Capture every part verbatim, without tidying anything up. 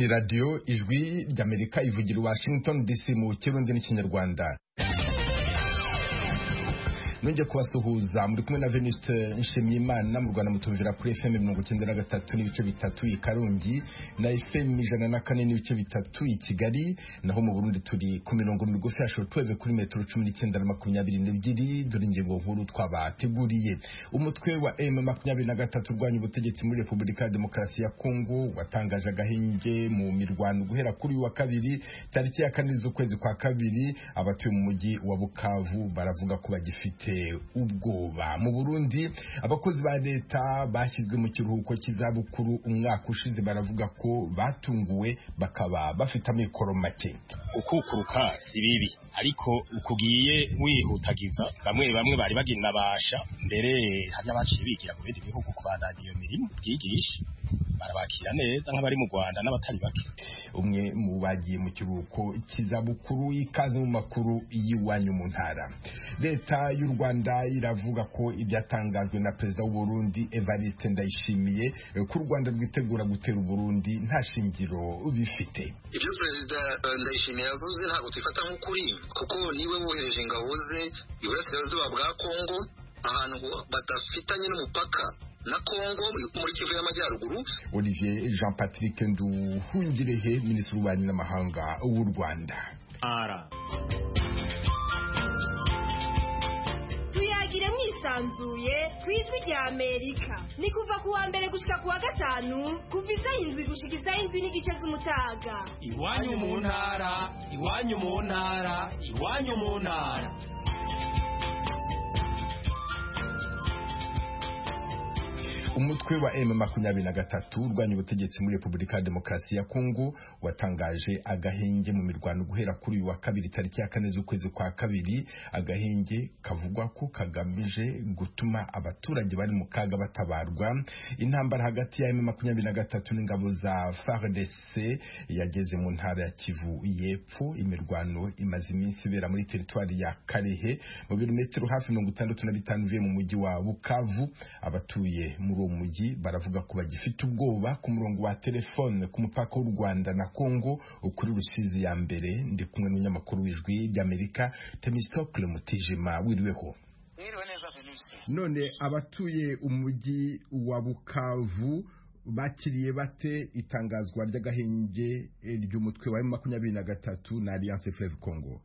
Radio Ijwi ry'Amerika ivugira Washington D C mu Kirundi n'Ikinyarwanda. Nonje kubasuhuza muri kumwe na Venuste Nshimiyimana mu Rwanda mutumvira kuri F M mirongo icyenda na gatatu n'ibice bitatu i Karongi na F M ijana na kane n'ibice bitatu i Kigali, naho mu Burundi turi ku mirongo migufi ya shortwave kuri metero cumi n'icyenda na makumyabiri n'ebyiri. Dore ingingo nkuru twabateguriye. Umutwe wa M makumyabiri na gatatu urwanya ubutegetsi muri Repubulika ya Demokarasi ya Kongo watangaje agahinge mu mirwano guhera kuri wa kabiri tariki ya kane z'ukwezi kwa kabiri. Abatuye mu mujyi wa Bukavu baravuga ko bagifite ubwoba. Mu Burundi abakozi ba leta bashyizwe mu kiruhuko cy'izabukuru umwaka ushize baravuga ko batunguwe bakaba bafite amikoro make. Ukukuruka si bibi, ariko ukugiye wihutagiza bamwe bamwe bari bagina basha mbere hari abaciye bigira mu bindi bihugu kubandanya iyo mirimo bwigisha barabakira neza nk'abari mu Rwanda n'abatari bake. Umwe mu bagiye mu kiruhuko cy'izabukuru ikaze mu makuru y'iwanyu mu ntara. Leta y'u Rwanda iravuga ko ibyatangajwe na Perezida w'u Burundi Evariste Ndayishimiye ko u Rwanda rwitegura gutera u Burundi nta shingiro bifite. Ibyo Perezida Ndayishimiye yavuze ntabwo twifata nk'ukuri, kuko niwe wohereje ingabo ze iburasirazuba bwa Kongo, ahantu badafitanye n'umupaka na Kongo muri Kivu y'Amajyaruguru. Olivier Jean Patrick Nduhungirehe, Minisitiri w'Ububanyi n'Amahanga w'u Rwanda. Ara tuyagire mwisanzuye ku Ijwi ry'Amerika, ni kuva ku wa mbere gushika ku wa gatanu kuva isaha indwi gushika isaha indwi n'igice z'umutaga. Iwanyu mu ntara, iwanyu mu ntara, iwanyu mu ntara. Umutwe wa M makumyabiri na gatatu urwanya ubutegetsi muri Repubulika ya Demokarasi ya Kongo watangaje agahenge mu mirwano guhera kuri uyu wa kabiri tariki ya kane z'ukwezi kwa kabiri. Agahenge kavugwa ko kagamije gutuma abaturage bari mu kaga batabarwa. Intambara hagati ya M makumyabiri na gatatu n'ingabo za F A R D C yageze mu ntara ya Kivu y'Epfo. Imirwano imaze iminsi ibera muri teritwari ya Karehe mu birometero hafi mirongo itandatu na bitanu uvuye mu mujyi wa Bukavu. Abatuye muri mujyi baravuga ko bagifite ubwoba. Ku murongo wa telefone ku mupaka w'u Rwanda na Kongo kuri Rusizi ya mbere ndi kumwe n'umunyamakuru w'Ijwi ry'Amerika Temistocle Mutijima. Wiriweho? Mwiriwe neza Venuste. None abatuye umujyi wa Bukavu bakiriye bate itangazwa ry'agahenge ry'umutwe wa M makumyabiri na gatatu na Alliance Fleuve Congo?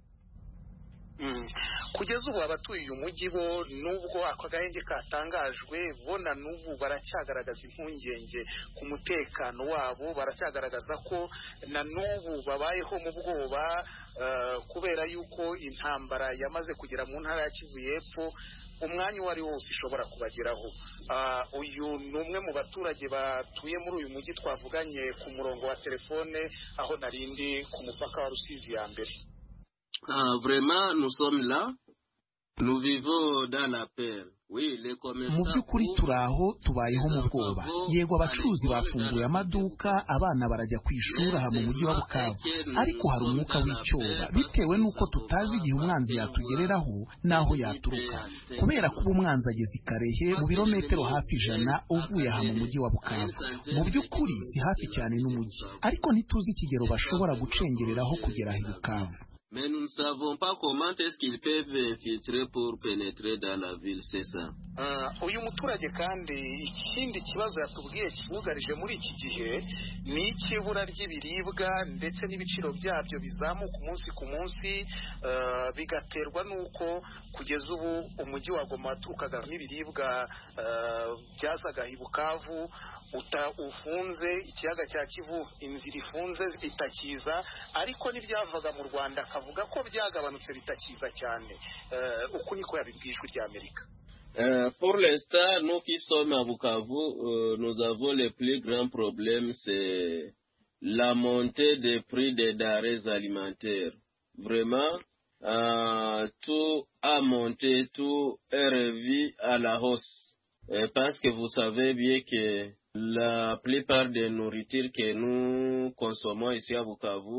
Mm. Kugeza ubu abatuye uyu mujyi bo nubwo ako gahenge katangajwe bona n'ubu baracyagaragaza impungenge ku mutekano wabo, baracyagaragaza ko na n'ubu babayeho mu bwoba uh, kubera yuko intambara yamaze kugera mu ntara ya Kivu y'Epfo umwanya wari wose ishobora kubageraho. Uh, uyu ni umwe mu baturage batuye muri uyu mujyi twavuganye ku murongo wa telefone aho narindi ku mupaka wa Rusizi ya mbere. Ah, vraiment, nous sommes là. Nous vivons dans la peur. Oui, les commerçants. Mu by'ukuri turaho tubayeho mu bwoba. Yego abacuruzi bafunguye amaduka, abana barajya ku ishuri aha mu mujyi wa Bukavu, ariko hari umwuka w'icyoba bitewe nuko tutazi igihe umwanzi yatugereraho naho yaturuka, kubera ko umwanzi ageze i Karehe mu birometero hafi ijana uvuye aha mu mujyi wa Bukavu. Mu by'ukuri si hafi cyane n'umujyi, ariko ntituzi ikigero bashobora gucengereraho kugera i Bukavu. Mais nous ne savons pas comment est-ce qu'ils peuvent infiltrer pour pénétrer dans la ville, c'est ça. Uh, uyu muturage kandi ikindi kibazo yatubwiye kibugarije muri iki gihe ni ikibura ry'ibiribwa ndetse n'ibiciro byabyo bizamuka umunsi ku munsi, uh, bigaterwa nuko kugeza ubu umujyi wa Goma waturukaga n'ibiribwa uh, byazaga i Bukavu uta ufunze, ikiyaga cya Kivu inzira ifunze itakiza, ariko n'ibyavaga mu Rwanda kavuga ko byagabanutse bitakiza cyane. Uh, uku niko yabibwijwe ry'Amerika. Euh, pour l'instant, nous qui sommes à Bukavu, euh, nous avons le plus grand problème, c'est la montée des prix des denrées alimentaires. Vraiment, euh, tout a monté, tout est revu à la hausse. Euh, parce que vous savez bien que la plupart des nourritures que nous consommons ici à Bukavu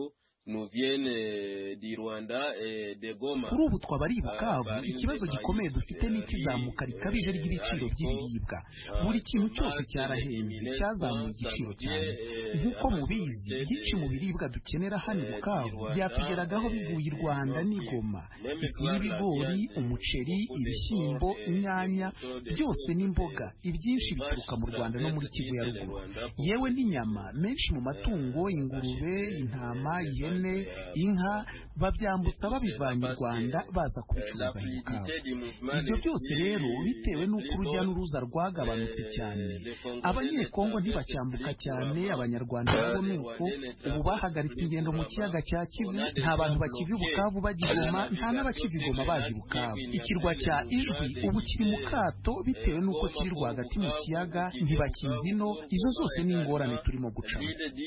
nous viennent du Rwanda et de Goma. Kuri ubu twaba ari Bukavu, ikibazo gikomeye dufite n'ikizamuka rikabije ry'ibiciro by'ibiribwa. Buri kintu cyose cyarahenze, cyazamuye igiciro cyane. Nk'uko mubizi, byinshi mu biribwa dukenera hano Bukavu byatugeragaho bivuye i Rwanda n'i Goma. Ibigori, umuceri, ibishyimbo, inyanya, byose n'imboga. Ibyinshi bituruka mu Rwanda no muri Kivu ya ruguru. Yewe n'inyama, menshi mu matungo, ingurube, intama, ihene, inka, babyambutsa babivanye i Rwanda baza kubicuruza i Bukavu. Ibyo byose rero bitewe n'uko urujya n'uruza rwagabanutse cyane. Abanyekongo ntibacyambuka cyane, Abanyarwanda nabo nuko ubu bahagaritse ingendo mu kiyaga cya Kivu, nta bantu bakiva i Bukavu bajya i Goma, nta n'abakiva i Goma baje i Bukavu. Ikirwa cya Ijwi ubu kiri mu kato bitewe n'uko kiri rwagati mu kiyaga, ntibakizino. Izo zose ni ingorane turimo gucamo.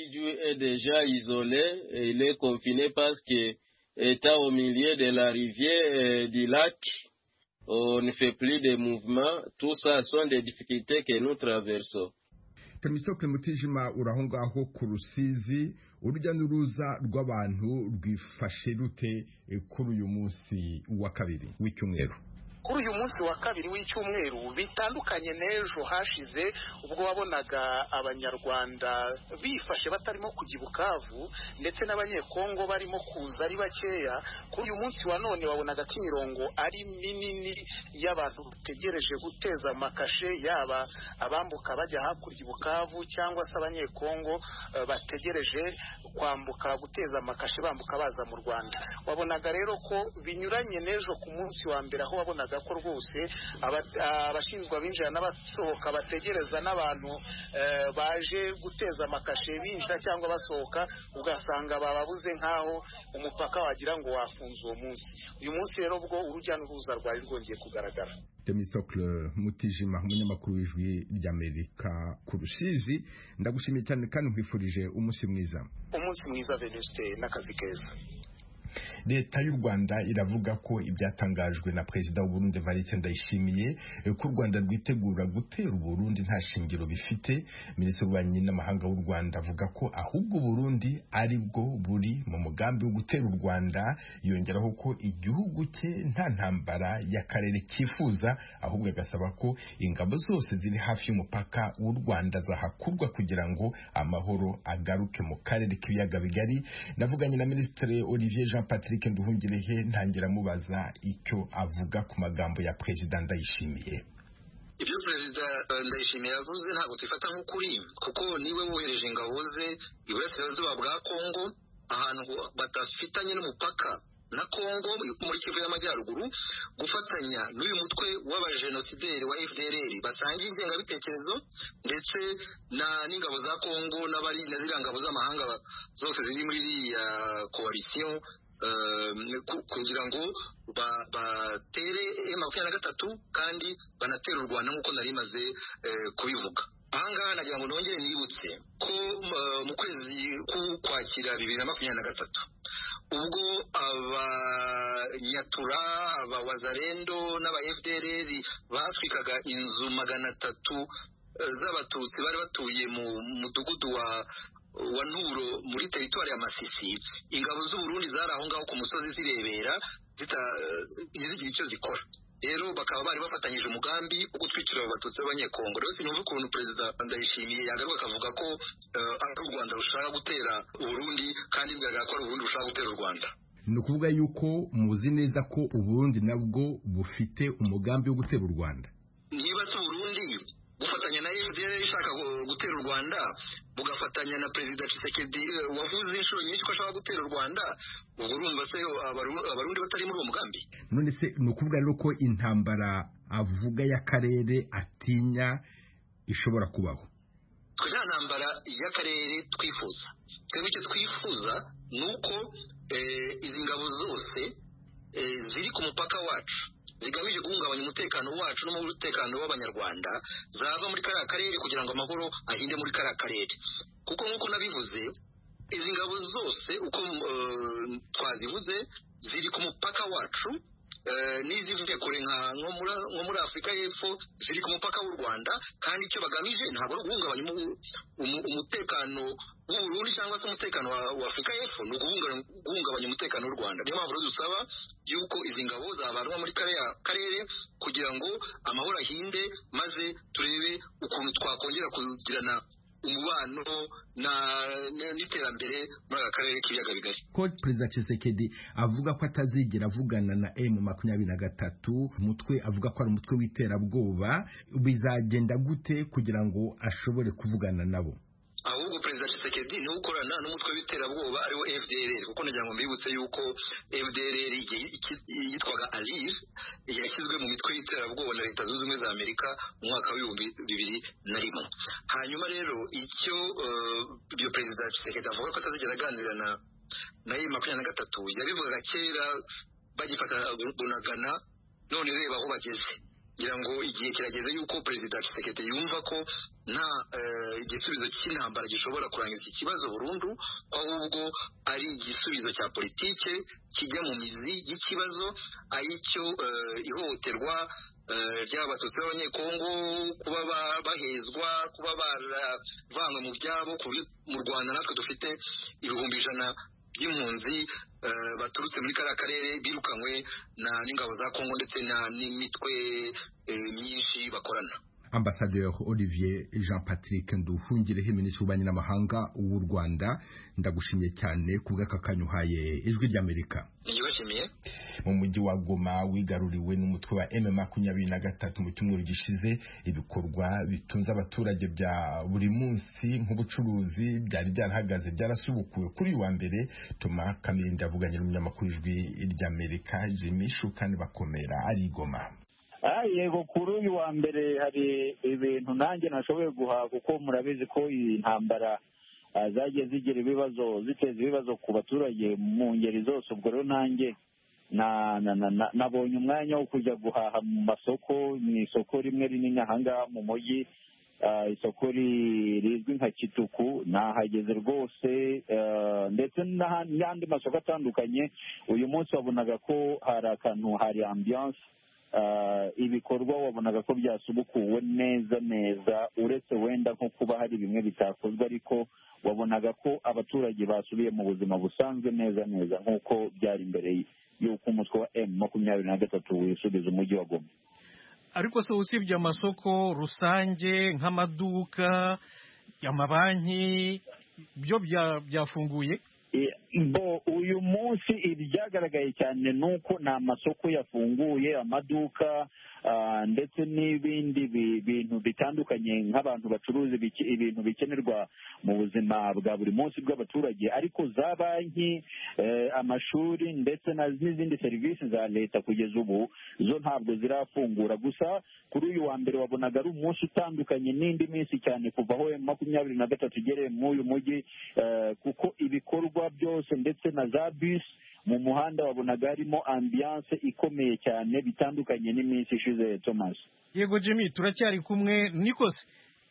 Il est confiné parce que étant au milieu de la rivière du lac, on ne fait plus de mouvements. Tout ça sont des difficultés que nous traversons. Temistocle Mutijima uraho ngaho ku Rusizi, urujya n'uruza rw'abantu rwifashe rute kuri uyu munsi wa kabiri w'icyumweru? Kuri uyu munsi wa kabiri w'icyumweru bitandukanye n'ejo hashize ubwo wabonaga Abanyarwanda bifashe batarimo kujya Bukavu ndetse n'Abanyekongo barimo kuza ari bakeya. Kuri uyu munsi wa none wabonaga ko imirongo ari minini y'abantu bategereje guteza amakashe, yaba abambuka bajya hakurya Bukavu cyangwa se Abanyekongo uh, bategereje kwambuka guteza amakashe bambuka baza mu Rwanda. Wabonaga rero ko binyuranye n'ejo ku munsi wa mbere aho wabonaga ko rwose abashinzwe abinjira n'abasohoka bategereza n'abantu baje guteza amakashe binjira cyangwa basohoka, ugasanga bababuze nk'aho umupaka wagira ngo wafunze uwo munsi. Uyu munsi rero bwo urujya n'uruza rwari rwongeye kugaragara. Temistocle Mutijima, umunyamakuru w'Ijwi ry'Amerika ku Rusizi, ndagushimiye cyane kandi nkwifurije umunsi mwiza. Umunsi mwiza Venuste n'akazi keza. Leta y'u Rwanda iravuga ko ibyatangajwe na Perezida w'u Burundi Evariste Ndayishimiye ko u Rwanda rwitegura gutera u Burundi nta shingiro bifite. Minisitiri w'Ububanyi n'Amahanga w'u Rwanda avuga ko ahubwo Burundi ari bwo buri mu mugambi wo gutera u Rwanda, yongeraho ko igihugu cye nta ntambara y'akarere cyifuza, ahubwo agasaba ko ingabo zose ziri hafi y'umupaka w'u Rwanda zahakurwa kugira ngo amahoro agaruke mu karere k'ibiyaga bigari. Navuganye na Minisitiri Olivier Jean Patrick Nduhungirehe, ntangira mubaza icyo avuga ku magambo ya Perezida Ndayishimiye. Ibyo Perezida Ndayishimiye yavuze ntabwo twifata nk'ukuri, kuko niwe wohereje ingabo ze iburasirazuba bwa Kongo, ahantu badafitanye n'umupaka na Kongo muri Kivu y'Amajyaruguru, gufatanya n'uyu mutwe w'abajenosideri wa F D L R basangiye ingengabitekerezo, ndetse na n'ingabo za Kongo n'abari na ziriya ngabo z'amahanga zose ziri muri iriya coalition kugira ngo batere M makumyabiri na gatatu kandi banatera u Rwanda nk'uko nari maze kubivuga. Ahangaha nagira ngo nongere nibutse ko mu kwezi k'Ukwakira bibiri na makumyabiri na gatatu ubwo abanyatura abawazarendo n'aba F D L R batwikaga inzu magana atatu z'abatutsi bari batuye mu mudugudu wa wa Nturo muri teritwari ya Masisi, ingabo z'u Burundi zari aho ngaho ku musozi zirebera zigira icyo zikora. Rero bakaba bari bafatanyije umugambi wo gutwikira abatutsi b'Abanyekongo. Rero sinumva ukuntu Perezida Ndayishimiye yagaruka akavuga ko ari u Rwanda rushaka gutera u Burundi kandi bigaragara ko ari u Burundi rushaka gutera u Rwanda. Ni ukuvuga yuko muzi neza ko u Burundi nabwo bufite umugambi wo gutera u Rwanda. Niba se u Burundi bufatanya na F D L R ishaka gutera u Rwanda, bugafatanya na Perezida Tshisekedi wavuze inshuro nyinshi ko ashaka gutera u Rwanda, ubwo urumva se abarundi batari muri uwo mugambi? None se ni ukuvuga rero ko intambara avuga y'akarere atinya ishobora kubaho? Twe nta ntambara y'akarere twifuza. Twebwe icyo twifuza ni uko izi ngabo zose ziri ku mupaka wacu zigamije guhungabanya umutekano wacu n'umutekano w'Abanyarwanda zava muri kariya karere kugira ngo amahoro ahinde muri kariya karere. Kuko nk'uko nabivuze, izi ngabo zose uko twazivuze ziri ku mupaka wacu n'izivuye kure nko muri Afurika y'Epfo ziri ku mupaka w'u Rwanda, kandi icyo bagamije ntabwo ari uguhungabanya umutekano w'u Burundi cyangwa se umutekano wa Afurika y'Epfo, ni uguhungabanya umutekano w'u Rwanda. Niyo mpamvu dusaba yuko izi ngabo zavanwa muri kariya karere kugira ngo amahoro ahinde, maze turebe ukuntu twakongera kugirana umubano n'iterambere muri aka karere k'ibiyaga bigari. Ko Perezida Tshisekedi avuga ko atazigera avugana na M makumyabiri na gatatu, umutwe avuga ko ari umutwe w'iterabwoba, bizagenda gute kugira ngo ashobore kuvugana nabo? Ahubwo Perezida Tshisekedi ni ukorana n'umutwe w'iterabwoba ariwo F D L R, kuko nagira ngo mbibutse yuko F D L R yitwaga Alir yashyizwe mu mitwe y'iterabwoba na Leta Zunze Ubumwe za Amerika mu mwaka w'ibihumbi bibiri na rimwe. Hanyuma rero icyo ibyo Perezida Tshisekedi avuga ko atazigera aganira na na M makumyabiri na gatatu yabivugaga kera bagifata Bunagana, none reba aho bageze. ngira ngo igihe kirageze yuko Perezida Tshisekedi yumva ko nta igisubizo cy'intambara gishobora kurangiza iki kibazo burundu, ahubwo ari igisubizo cya politike kijya mu mizi y'ikibazo, ayicyo ihohoterwa ry'abatutsi b'abanyekongo, kuba bahezwa, kuba baravanywe mu byabo. Mu Rwanda natwe dufite ibihumbi ijana by'impunzi baturutse muri kariya karere birukanywe n'ingabo za Kongo ndetse n'imitwe myinshi bakorana. Ambassadeur Olivier Jean Patrick Nduhungirehe, Minisitiri w'Ububanyi n'Amahanga w'u Rwanda, ndagushimiye cyane ku bw'akakanyuhaye Ijwi ry'Amerika. Niyibashimiye. Mu mujyi wa Goma wigaruriwe n'umutwe wa M makumyabiri na gatatu mu cyumweru gishize, ibikorwa bitunze abaturage bya buri munsi nk'ubucuruzi byari byarahagaze byarasubukuwe kuri uyu wa mbere. Toma Kamilindi avuganye n'umunyamakuru Ijwi ry'Amerika Jimmy Shukani bakomera ari Goma. Yego, kuri uyu wa mbere hari ibintu nanjye nashoboye guhaha, kuko murabizi ko iyi ntambara zagiye zigira ibibazo, ziteza ibibazo ku baturage mu ngeri zose. Ubwo rero nanjye nabonye umwanya wo kujya guhaha mu masoko, mu isoko rimwe rinini ahangaha mu mujyi, isoko rizwi nka Kituku. Nahageze rwose, ndetse n'andi masoko atandukanye. Uyu munsi wabonaga ko hari akantu, hari ambiance, ibikorwa wabonaga ko byasubukuwe neza neza, uretse wenda nko kuba hari bimwe bitakozwe, ariko wabonaga ko abaturage basubiye mu buzima busanzwe neza neza nk'uko byari imbere y'uko umutwe wa M makumyabiri na gatatu wisubiza umujyi wa Goma. Ariko se usibye amasoko rusange nk'amaduka, amabanki, byo byafunguye? Bo uyu munsi ibyagaragaye cyane nuko ni amasoko yafunguye, amaduka ndetse n'ibindi bintu bitandukanye nk'abantu bacuruza ibintu bikenerwa mu buzima bwa buri munsi bw'abaturage. Ariko za banki, amashuri ndetse n'izindi serivisi za leta kugeza ubu zo ntabwo zirafungura. Gusa kuri uyu wa mbere wabonaga ari umunsi utandukanye n'indi minsi cyane kuva aho makumyabiri na gatatu igereye muri uyu mujyi, kuko ibikorwa byose ndetse na za bisi mu muhanda wabonaga harimo ambiance ikomeye cyane, bitandukanye n'iminsi ishize. Thomas. Yego Jimmy, turacyari kumwe. Nikose,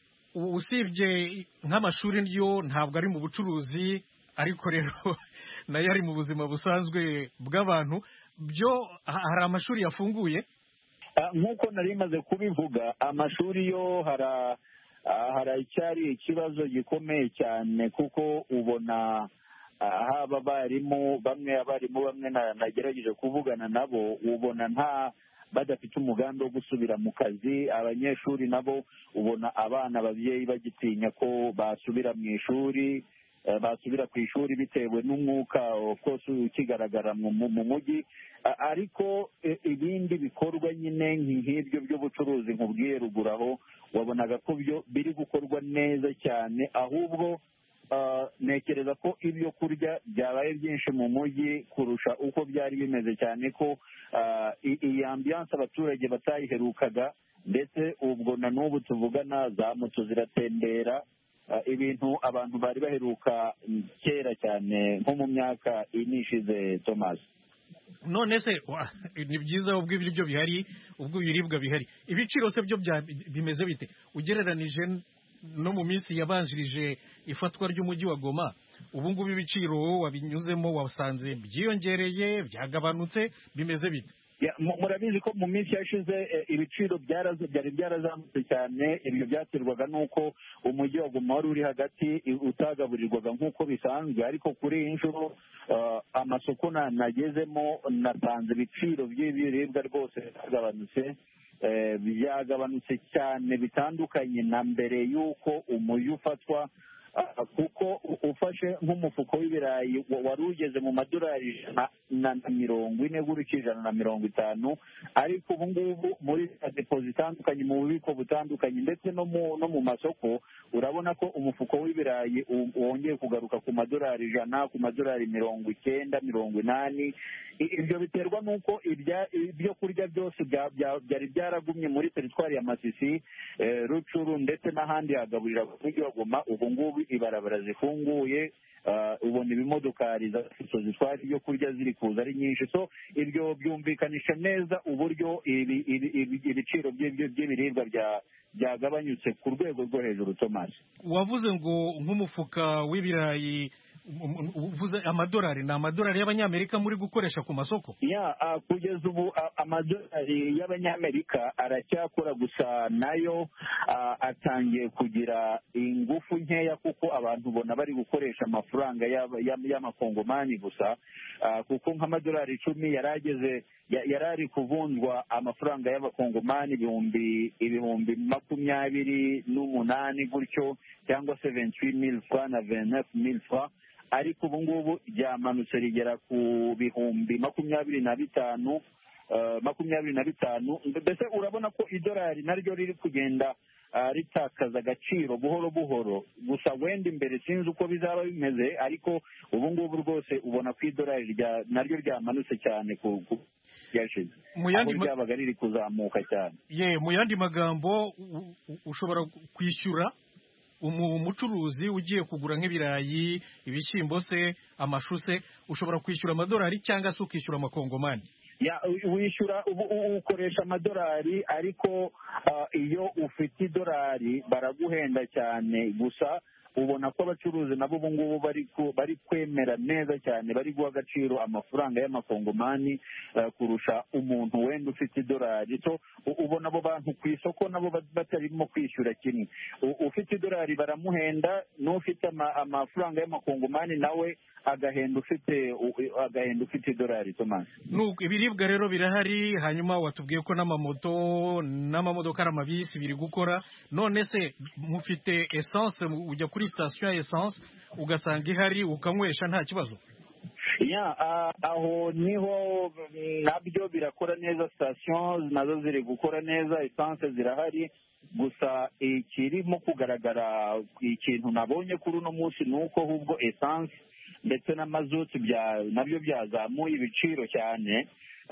usibye nk'amashuri yo ntabwo ari mu bucuruzi, ariko rero nayo ari mu buzima busanzwe bw'abantu. Byo hari amashuri yafunguye? Nk'uko nari maze kubivuga, amashuri yo hara haracyari ikibazo gikomeye cyane, kuko ubona haba abarimu bamwe abarimu bamwe nagerageje kuvugana nabo, ubona nta badafite umugambi wo gusubira mu kazi. Abanyeshuri nabo ubona abana, ababyeyi bagitinya ko basubira mu ishuri, basubira ku ishuri bitewe n'umwuka kose ukigaragara mu mujyi. Ariko ibindi bikorwa nyine nk'ibyo by'ubucuruzi nkubwiye ruguru aho, wabonaga ko byo biri gukorwa neza cyane. Ahubwo ntekereza ko ibyo kurya byabaye byinshi mu mujyi kurusha uko byari bimeze, cyane ko iyi ambiance abaturage batayiherukaga. Ndetse ubwo na n'ubu tuvugana za moto ziratembera, ibintu abantu bari baheruka kera cyane nko mu myaka ine ishize. Thomas. None se ni byiza ubwo ibiryo bihari, ubwo ibiribwa bihari, ibiciro se byo bimeze bite ugereranije no mu minsi yabanjirije ifatwa ry'umujyi wa Goma? Ubu ngubu ibiciro wabinyuzemo wasanze byiyongereye, byagabanutse, bimeze bite? murabizi ko mu minsi yashize ibiciro byari byarazamutse cyane. Ibyo byaterwaga n'uko umujyi wa Goma wari uri hagati utagaburirwaga nk'uko bisanzwe, ariko kuri iyi nshuro amasoko nagezemo nasanze ibiciro by'ibiribwa rwose byagabanutse byagabanutse cyane bitandukanye na mbere y'uko umujyi ufatwa, kuko ufashe nk'umufuko w'ibirayi wari ugeze mu madolari ijana na mirongo ine gutyo ijana na mirongo itanu, ariko ubu ngubu muri depo zitandukanye mu bubiko butandukanye ndetse no mu masoko urabona ko umufuko w'ibirayi wongeye kugaruka ku madolari ijana, ku madolari mirongo icyenda mirongo inani. Ibyo biterwa n'uko ibyo kurya byose byari byaragumye muri teritwari ya Masisi, Rucuru ndetse n'ahandi hagaburira umujyi wa Goma. Ubu ngubu ibarabara zifunguye, ubona ibimodokari zitwara ibyo kurya ziri kuza ari nyinshi, so ibyo byumvikanisha neza uburyo ibiciro by'ibiribwa byagabanyutse ku rwego rwo hejuru. Thomas, wavuze ngo nk'umufuka w'ibirayi uvuze amadolari, ni amadolari y'abanyamerika muri gukoresha ku masoko? Ya, kugeza ubu amadolari y'abanyamerika aracyakora, gusa nayo atangiye kugira ingufu nkeya kuko abantu ubona bari gukoresha amafaranga y'amakongomani gusa, kuko nk'amadolari icumi yarageze yari ari kuvunjwa amafaranga y'abakongomani ibihumbi ibihumbi makumyabiri n'umunani gutyo, cyangwa se vingt-huit mille francs na vingt-neuf mille francs, ariko ubu ngubu ryamanutse rigera ku bihumbi makumyabiri na bitanu makumyabiri na bitanu. Mbese urabona ko idolari naryo riri kugenda ritakaza agaciro buhoro buhoro, gusa wenda imbere sinzi uko bizaba bimeze, ariko ubu ngubu rwose ubona ko idolari naryo ryamanutse cyane ku yashize, aho ryabaga riri kuzamuka cyane. Ye, mu yandi magambo ushobora kwishyura umucuruzi ugiye kugura nk'ibirayi, ibishyimbo se, amashu se, ushobora kwishyura amadolari cyangwa se ukishyura amakongomani? Ya, wishyura ukoresha amadolari, ariko iyo ufite idolari baraguhenda cyane, gusa ubona ko abacuruzi nabo ubu ngubu bari kwemera neza cyane, bari guha agaciro amafaranga y'amakongomani kurusha umuntu wenda ufite idolari. So ubona abo bantu ku isoko nabo batarimo kwishyura kimwe. Ufite idolari baramuhenda, n'ufite amafaranga y'amakongomani nawe agahenda ufite agahenda ufite idolari. Thomas, nuko ibiribwa rero birahari, hanyuma watubwiye ko n'amamoto n'amamodoka n'amabisi biri gukora. None se mufite essence, ujya kuri station ya essence ugasanga ihari ukanywesha nta kibazo? Ya, aho niho nabyo birakora neza, station nazo ziri gukora neza, essence zirahari, gusa ikirimo kugaragara ikintu nabonye kuri uno munsi ni uko ahubwo essence ndetse n'amazutu nabyo byazamuye ibiciro cyane.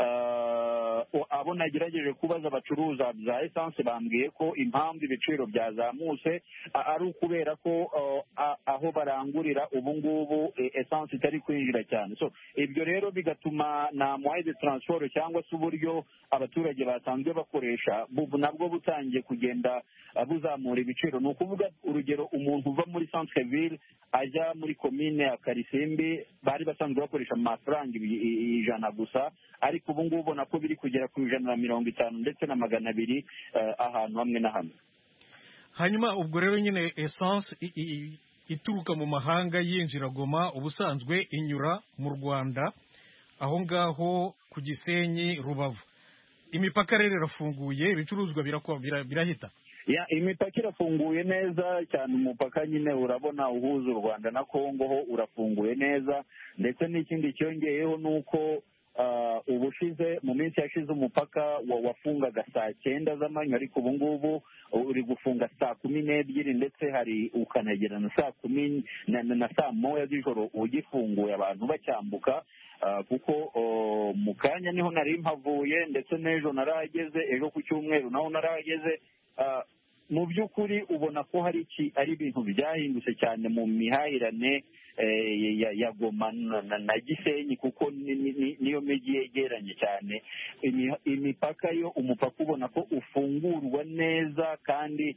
Abo nagerageje kubaza abacuruza za essence bambwiye ko impamvu ibiciro byazamutse ari ukubera ko aho barangurira ubu ngubu essence itari kwinjira cyane. So ibyo rero bigatuma na moyen de transport cyangwa se uburyo abaturage basanzwe bakoresha nabwo butangiye kugenda buzamura ibiciro. Ni ukuvuga urugero, umuntu uva muri centre ville ajya muri komine ya Karisimbi bari basanzwe bakoresha amafaranga ijana gusa, ariko ubu ngubu ubona ko biri kugera ku ijana na mirongo itanu ndetse na magana abiri ahantu hamwe na hamwe. Hanyuma ubwo rero nyine essence ituruka mu mahanga yinjira Goma ubusanzwe inyura mu Rwanda aho ngaho ku Gisenyi, Rubavu. Imipaka rero irafunguye, ibicuruzwa birahita? Ya, imipaka irafunguye neza cyane. Umupaka nyine urabona uhuza u Rwanda na Kongo ho urafunguye neza, ndetse n'ikindi cyongeyeho nuko ubushize mu minsi yashize umupaka wafungaga saa cyenda z'amanywa, ariko ubu ngubu uri gufunga saa kumi n'ebyiri ndetse hari ukanagera na saa kumi na saa moya z'ijoro ugifunguye abantu bacyambuka, kuko mu kanya niho nari mpavuye ndetse n'ejo narahageze, ejo ku cyumweru naho narahageze. Mu by'ukuri ubona ko hari ari ibintu byahindutse cyane mu mihahirane ya Goma na Gisenyi, kuko niyo mijyi yegeranye cyane. Imipaka yo umupaka ubona ko ufungurwa neza kandi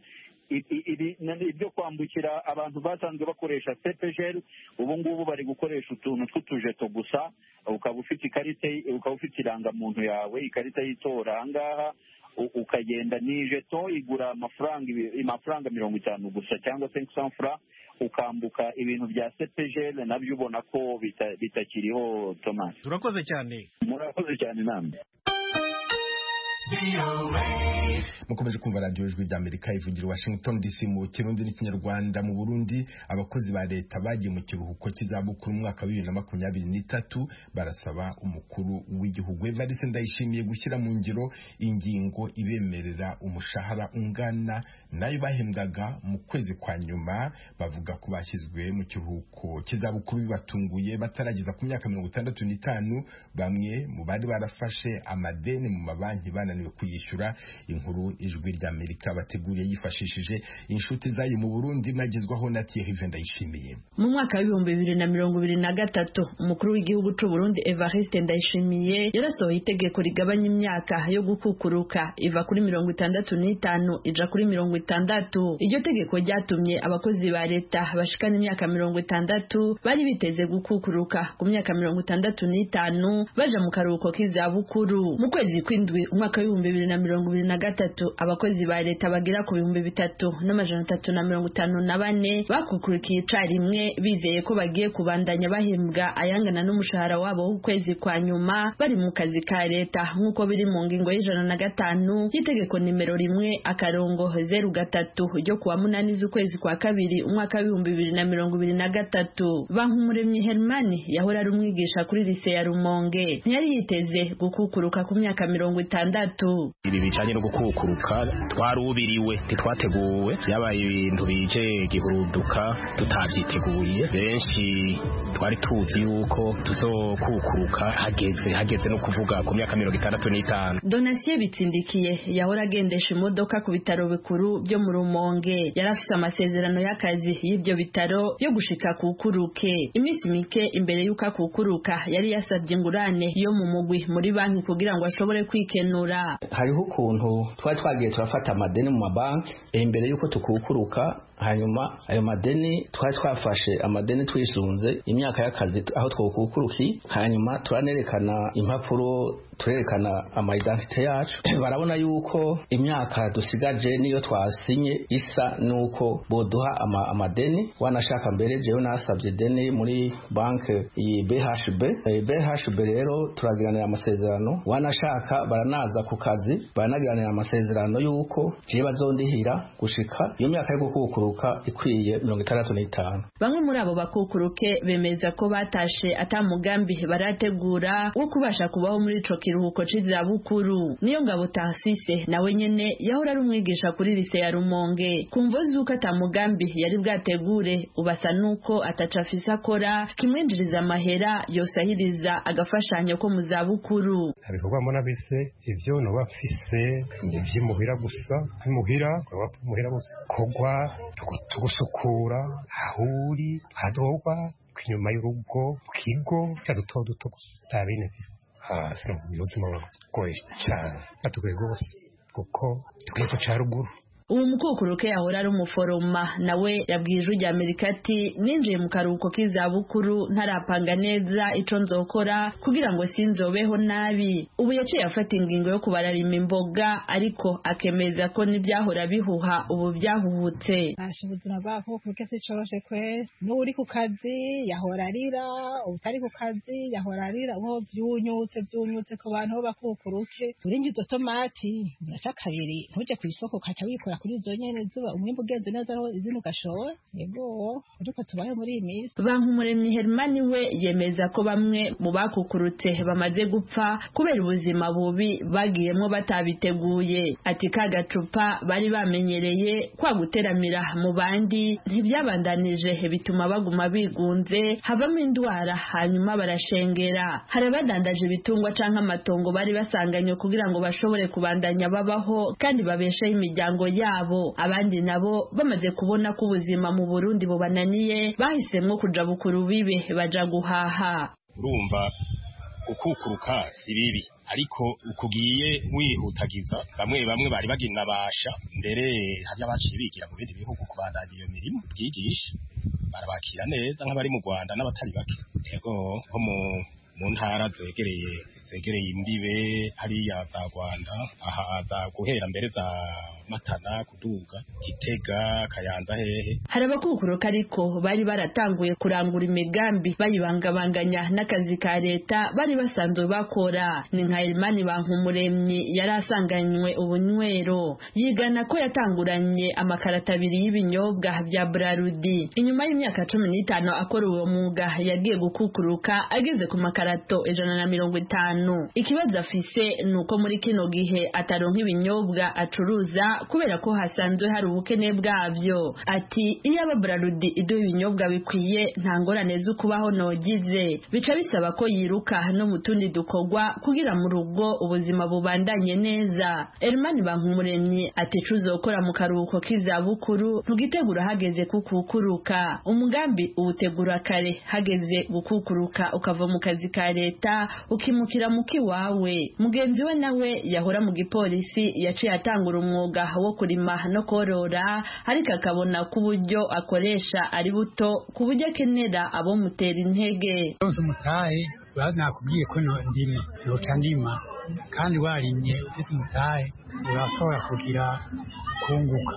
ibyo kwambukira abantu basanzwe bakoresha sepejeri ubu ngubu bari gukoresha utuntu tw'utujeto gusa, ukaba ufite ikarita, ukaba ufite irangamuntu yawe, ikarita y'itora ahangaha ukagenda n'ijeto igura amafaranga amafaranga mirongo itanu gusa cyangwa se francs, ukambuka ibintu bya sepejeri nabyo ubona ko bitakiriho. Thomas, turakoze cyane. Murakoze cyane namwe. mukomeje kumva radiyo ijwi rya Amerika ivugira Washington D C mu Kirundi n'Ikinyarwanda. Mu Burundi abakozi ba leta bagiye mu kiruhuko cy'izabukuru mu mwaka wa bibiri na makumyabiri n'itatu barasaba umukuru w'igihugu Evariste Ndayishimiye gushyira mu ngiro ingingo ibemerera umushahara ungana nayo bahembwaga mu kwezi kwa nyuma. Bavuga ko bashyizwe mu kiruhuko cy'izabukuru bibatunguye batarageza ku myaka mirongo itandatu n'itanu. Bamwe mu bari barafashe amadeni mu mabanki bananiwe kuyishyura. Inkuru ijwi rya Amerika bateguriye yifashishije inshuti zayo mu Burundi magezwaho na Thierry Ndayishimiye. Mu mwaka w'ibihumbi bibiri na mirongo ibiri na gatatu umukuru w'igihugu cy'u Burundi Evariste Ndayishimiye yarasohoye itegeko rigabanya imyaka yo gukukuruka iva kuri mirongo itandatu n'itanu ija kuri mirongo itandatu. Iryo tegeko ryatumye abakozi ba leta bashikana imyaka mirongo itandatu bari biteze gukukuruka ku myaka mirongo itandatu n'itanu baja mu karuhuko k'izabukuru. Mu kwezi kw'indwi umwaka w'ibihumbi bibiri na mirongo ibiri na gatatu abakozi ba leta bagira ku bihumbi bitatu n'amajana atatu na mirongo itanu na bane bakukurikiye icarimwe bizeye ko bagiye kubandanya bahembwa ayangana n'umushahara wabo w'ukwezi kwa nyuma bari mu kazi ka leta nk'uko biri mu ngingo y'ijana na gatanu y'itegeko nimero rimwe akarongo zeru gatatu ryo kuwa munani z'ukwezi kwa kabiri umwaka w'ibihumbi bibiri na mirongo ibiri na gatatu. Bankumuremyi Hermani yahora ari umwigisha kuri lise ya Rumonge ntiyari yiteze gukukuruka ku myaka mirongo itandatu. Ibi bijanye no gukukuruka twarubiriwe ntitwateguwe, byabaye ibintu bije gihuruduka tutavyiteguye. Benshi twari tuzi yuko tuzokukuruka hageze hageze no kuvuga ku myaka mirongo itandatu n'itanu. Donatien Bitsindikiye yahora agendesha imodoka ku bitaro bikuru byo mu Rumonge yarafise amasezerano y'akazi y'ibyo bitaro yo gushika kukuruke. Iminsi mike imbere y'uko akukuruka yari yasabye ingurane yo mu mugwi muri banki kugira ngo ashobore kwikenura. Hariho ukuntu twari twagiye turafata amadeni mu mabanki imbere y'uko tukukuruka, hanyuma ayo madeni twari twafashe amadeni twisunze imyaka y'akazi aho twokukuruki, hanyuma turanerekana impapuro turerekana ama identite yacu. Barabona yuko imyaka dusigaje niyo twasinye isa nuko boduha ama amadeni. Wanashaka mbere jewe nasabye deni muri banke iyi B H B. B H B rero turagiranira amasezerano, wanashaka baranaza ku kazi baranagiranira amasezerano yuko je bazondihira gushika iyo myaka yo gukukuruka ikwiye mirongo itandatu n'itanu. Bamwe muri abo bakukuruke bemeza ko batashe atamugambi barategura wo kubasha kubaho muri ico kiruhuko c'izabukuru. Niyo ngabo Tarsise nawe nyene yahora ari umwigisha kuri lise ya Rumonge kumvo zuko atamugambi yari bwategure ubasa nuko atacafisa akora kimwinjiriza amahera yosahiriza agafashanyo ko mu zabukuru. Abikorwa mbona bise ivyo no bafise ivyimuhira gusa imuhira kwa muhira gusa kogwa tugusukura ahuri hadogwa kinyuma y'urugo kigo cyaduto duto gusa ntabine bise ah sino ubuzima bwagoye cyane atugoye gose kuko tuko cyaruguru. Uwo mukukuruke yahora ari umuforoma nawe yabwije ujya Amerika ati ninjiye mu karuhuko k'izabukuru ntarapanga neza ico nzokora kugira ngo sinzobeho nabi. Ubu yaciye afata ingingo yo kubararima imboga ariko akemeza ko nibyahora bihuha ubu byahuhutse. Ashubuzima bako kuke se coroshe kwe n'uri ku kazi yahora arira, utari ku kazi yahora arira, uho byunyutse byunyutse ku bantu bo bakukuruke. Uringizo tomati muraca kabiri ntuje ku isoko kaca wikora kuri zo nyene zuba umwimbu ugenze neza aho izinu gashowe. Yego ariko tubaye muri iyi minsi. Bankumuremyi Hermani we yemeza ko bamwe mu bakukurutse bamaze gupfa kubera ubuzima bubi bagiyemo batabiteguye. Ati ka gacupa bari bamenyereye kwa guteramira mu bandi ntibyabandanije bituma baguma bigunze havamo indwara hanyuma barashengera. Hari abadandaje ibitungwa canke amatongo bari basanganye kugira ngo bashobore kubandanya babaho kandi babesheho imiryango yabo. Abandi nabo bamaze kubona ko ubuzima mu Burundi bubananiye bahisemwo kuja bukuru bibe baja guhaha. Urumva gukukuruka si bibi ariko ukugiye wihutagiza bamwe bamwe bari baginabasha mbere hari abaciye bigira mu bindi bihugu kubandanya iyo mirimo byigisha barabakira neza nk'abari mu Rwanda n'abatari bake yego nko mu mu ntara zegereye zegereye imbibe hariya za Rwanda aha za guhera mbere za Matana kuduga Gitega Kayanza hehe hari abakukuruka ariko bari baratanguye kurangura imigambi bayibangabanganya n'akazi ka leta bari basanzwe bakora ni nka Elimani Bankumuremyi yari asanganywe ubunywero yigana ko yatanguranye amakarata abiri y'ibinyobwa bya Brarudi inyuma y'imyaka cumi n'itanu akora uwo mwuga yagiye gukukuruka ageze ku makarato ijana na mirongo itanu ikibazo afise nuko muri kino gihe ataronka ibinyobwa acuruza kubera ko hasanzwe hari ubukene bwavyo ati iyo aba Brarudi iduha ibinyobwa bikwiye nta ngorane zo kubaho nogize bica bisaba ko yiruka no mu tundi dukogwa kugira mu rugo ubuzima bubandanye neza Elimani Bankumuremyi ati cuzokora mu karuhuko k'izabukuru ntugitegura hageze kukukuruka umugambi uwutegura kare hageze gukukuruka ukava mu kazi ka leta ukimukira muki wawe mugenzi we nawe yahora mu gipolisi yaciye atangura umwuga wo kurima no korora ariko akabona ku buryo akoresha ari buto ku buryo akenera abo mutera intege rose mutahe nakubwiye ko ndime yoca ndima kandi warimye ufite umutahe urashobora kugira kunguka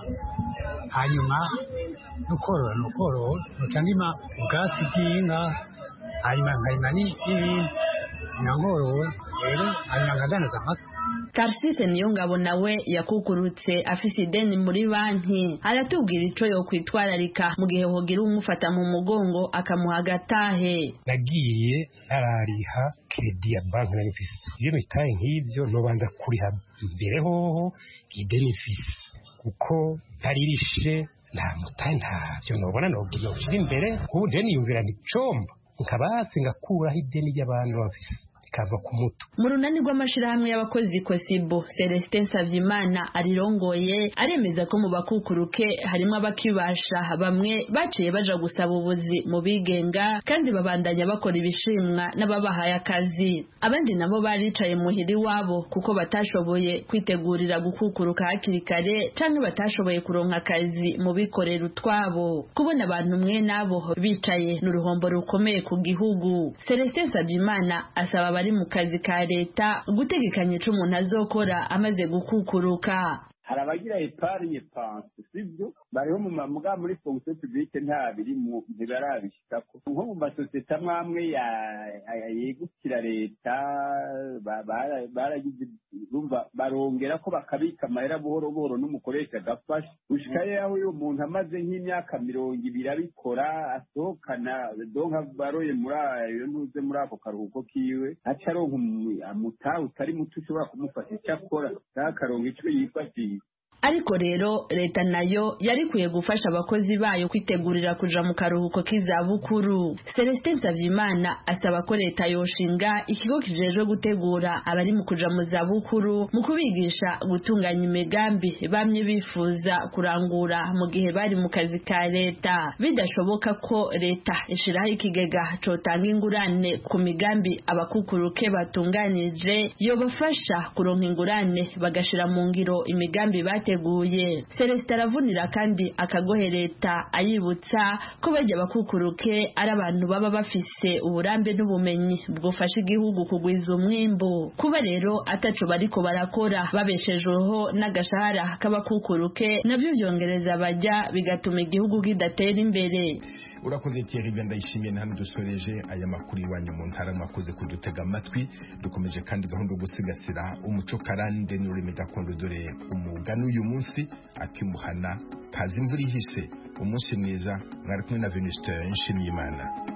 hanyuma nukorora nukorora yoca ndima ubwatsi bw'inka hanyuma nkarima n'ibindi nangorora rero hanyuma nkadanaza amata Tarsise Niyongabo nawe yakukurutse afise ideni muri banki aratubwira ico yo kwitwararika mu gihe hogira umufata mu mugongo akamuha agatahe nagiye arariha kredi ya banki nari mfise iyo mitaye nk'ivyo nobanza kuriha mbere hoho ideni mfise kuko ntaririshe nta mutahe ntavyo nobona nogira imbere ubu je niyumvira nicomba nkabasi ngakuraho ideni ry'abantu bafise kava ku muto mu runani rw'amashirahamwe y'abakozi Kosibo Celestin Savyimana arirongoye aremeza ko mu bakukuruke harimo abakibasha bamwe baciye baja gusaba ubuzi mu bigenga kandi babandanya bakora ibishimwa n'ababahaye akazi abandi nabo baricaye muhiri wabo kuko batashoboye kwitegurira gukukuruka hakiri kare canke batashoboye kuronka akazi mu bikorera utwabo kubona abantu mwe nabo bicaye n'uruhombo rukomeye ku gihugu Celestin Savyimana asaba bari mu kazi ka leta gutegekanya ico umuntu azokora amaze gukukuruka hari abagira epargne pense sivyo bariho mu mamuga muri fonction publique nta biri mu ntibarabishikako nko mu masosiyete amwe yegukira leta baragize urumva barongera ko bakabika amahera buhoro buhoro n'umukoresha agafasha ushikaye aho uyu muntu amaze nk'imyaka mirongo ibiri abikora asohokana donka baroye muri ayo ntuze muri ako karuhuko kiwe aca aronka amutaha utari muto ushobora kumufasha icyo akora akaronka ico yifashisha ariko rero leta nayo yarikwiye gufasha abakozi bayo kwitegurira kuja mu karuhuko k'izabukuru Celestin Savyimana asaba ko leta yoshinga ikigo kijeje gutegura abari mu kuja mu zabukuru mu kubigisha gutunganya imigambi bamye bifuza kurangura mu gihe bari mu kazi ka leta bidashoboka ko leta ishiraho ikigega cotanga ingurane ku migambi abakukuruke batunganije yobafasha kuronka ingurane bagashira mu ngiro imigambi bate teguye Celestin aravunira kandi akagohe leta ayibutsa ko bajya bakukuruke ari abantu baba bafise uburambe n'ubumenyi bwofasha igihugu kugwiza umwimbo kuba rero ataco bariko barakora babeshejeho n'agashahara k'abakukuruke nabyo byongereza bajya bigatuma igihugu kidatera imbere urakoze Thierry Ndayishimiye hano dusoreje aya makuru iwanyu mu ntara mwakoze kudutega amatwi dukomeje kandi gahunda yo gusigasira umuco karande n'ururimi gakondo dore umugani uyu munsi akimuhana kazi imvura ihise umunsi mwiza mwari kumwe na Venuste Nshimiyimana.